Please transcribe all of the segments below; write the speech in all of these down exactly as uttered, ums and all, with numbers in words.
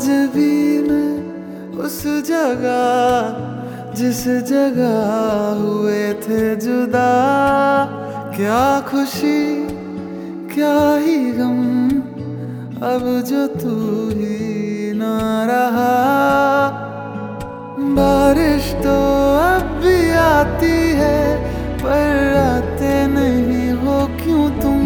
आज भी मैं उस जगह जिस जगह हुए थे जुदा, क्या खुशी क्या ही गम अब जो तू ही ना रहा। बारिश तो अब भी आती है पर आते नहीं हो क्यों तुम।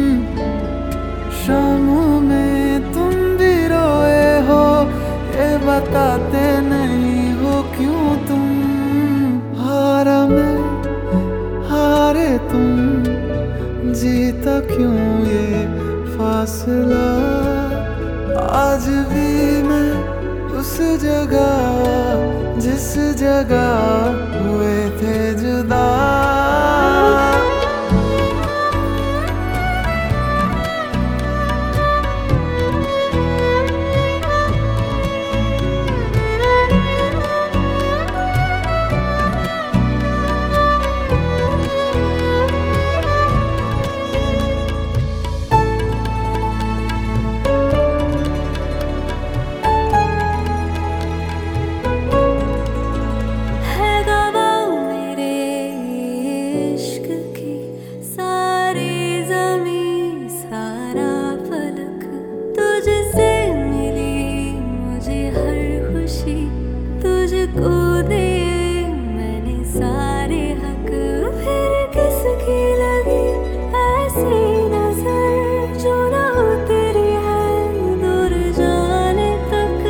शामों में तुम भी रोए हो ये बताते नहीं हो क्यों तुम। हारा मैं हारे तुम, जीता क्यों ये फासला। आज भी मैं उस जगह जिस जगह हुए थे जुदा। तुझको दे मैंने सारे हक, फिर किसकी लगी ऐसी नजर जो ना तेरी है दूर जाने तक।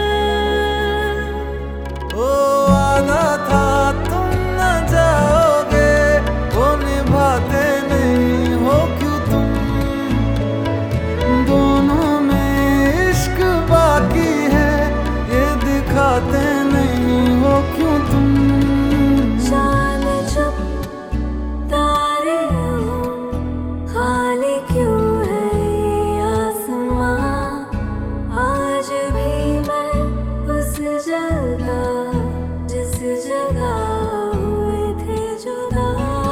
ओ आना था तुम न जाओगे वो निभाते नहीं हो क्यों तुम। दोनों में इश्क बाकी है ये दिखाते क्यों तुम। चांद चुप तारे खाली क्यों है ये आसमां। आज भी मैं उस जगह जिस जगह हुए थे जुदा।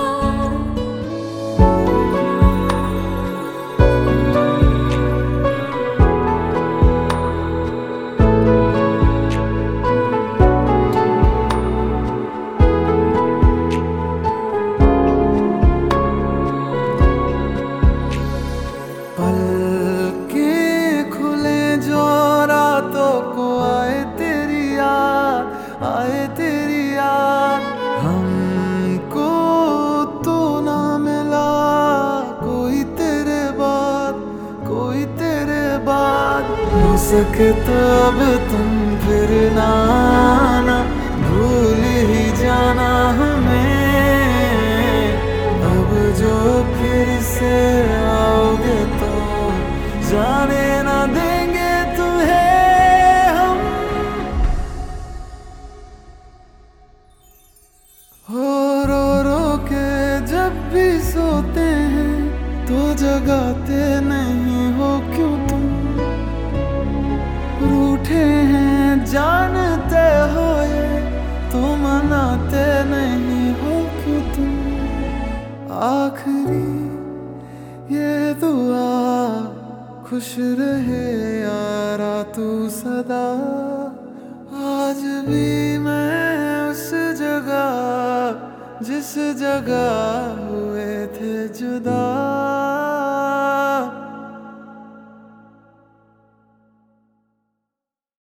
आए तेरी याद हमको तो ना मिला कोई तेरे बाद कोई तेरे बाद। हो सके तो अब तुम फिर ना आना, भूल ही जाना हमें। अब जो फिर से आओगे तो जाने ना देंगे तुम्हें हम। हो रो रो के जब भी सोते हैं तो जगाते नहीं हो क्यों तुम। रूठे हैं जानते हो ये तो मनाते नहीं हो क्यों तुम। आखिरी ये दुआ खुश रहे यारा तू सदा। आज भी मैं उस जगह जिस जगह हुए थे जुदा।